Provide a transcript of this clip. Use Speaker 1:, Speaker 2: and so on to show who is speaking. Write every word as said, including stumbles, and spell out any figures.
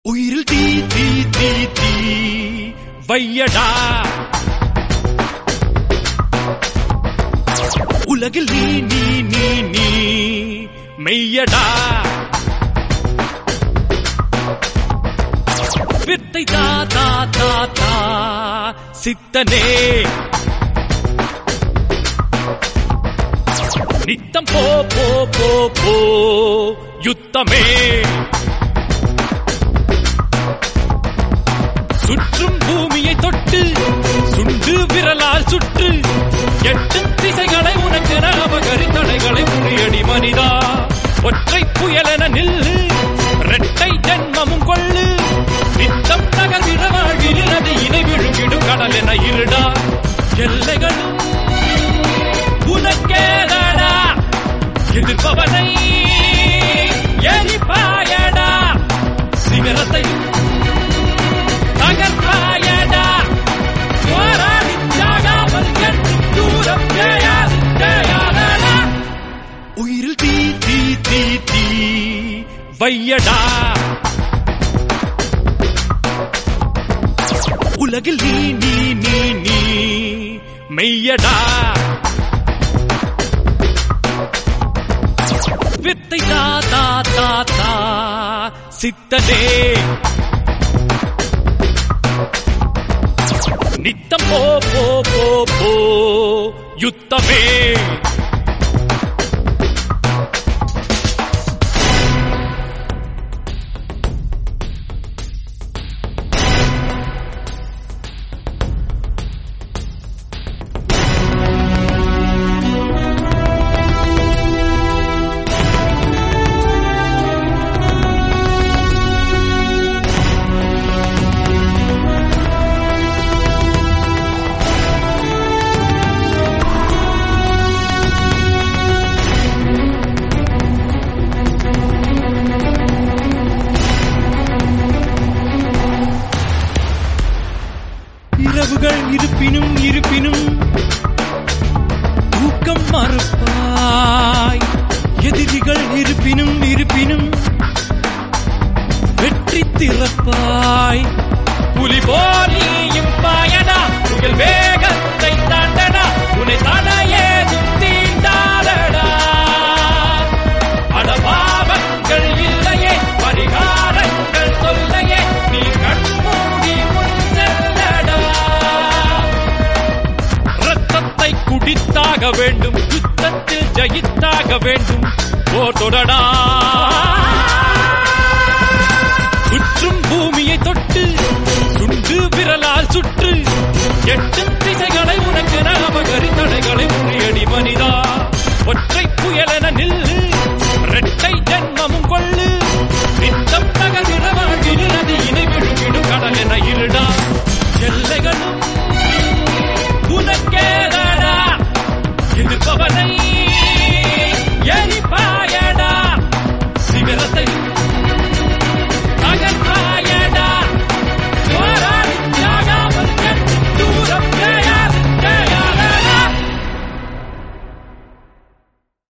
Speaker 1: உயிரில் தீ தீ தீ தீ வையடா உலகில் நீ நீ நீ நீ மெய்யடா வித்தை தா தா தா தா சித்தனே நித்தம் போ போ போ போ யுத்தமே சுற்றும் பூமியை தொட்டு சுண்டு விரலால் சுற்று எட்டு திசைகளை உனக்கு அபகரி தடைகளை முறியடி மனிதா ஒற்றை புயலென நில்லு இரட்டை ஜென்மமும் கொள்ளு நித்தம் நகர்கிற வாழ்வில் அது இணை விழுங்கிடும் கடல் என இருடா எல்லைகளும் உனக்கேதடா எதிர்ப்பவனை எரிப்பாயடா சிகரத்தையும் தகர்ப்பாயடா போராடி சாகாமல் என்றும் தூரம் தேயாது தேயாதடா உயிரில் தீ தீ தீ தீ வையடா உலகில் நீ நீ நீ நீ மெய்யடா வித்தை தா தா தா தா சித்தனே நித்தம் போ போ போ போ யுத்தமே இரவுகள் இருப்பினும் இருப்பினும் தூக்கம் மறுப்பாய் எதிரிகள் இருப்பினும் இருப்பினும் வெற்றி திறப்பாய் புலி போலியும் பாயனா புயல் வேகத்தை தாண்டனா உன்னை தடையேதும் தீண்டாதடா அடபாவங்கள் இல்லையே பரிகாரங்கள் சொல்லையே நீ கண்மூடி குடித்தாக வேண்டும் யுத்தத்தில் ஜெயித்தாக வேண்டும் போர் தொடடா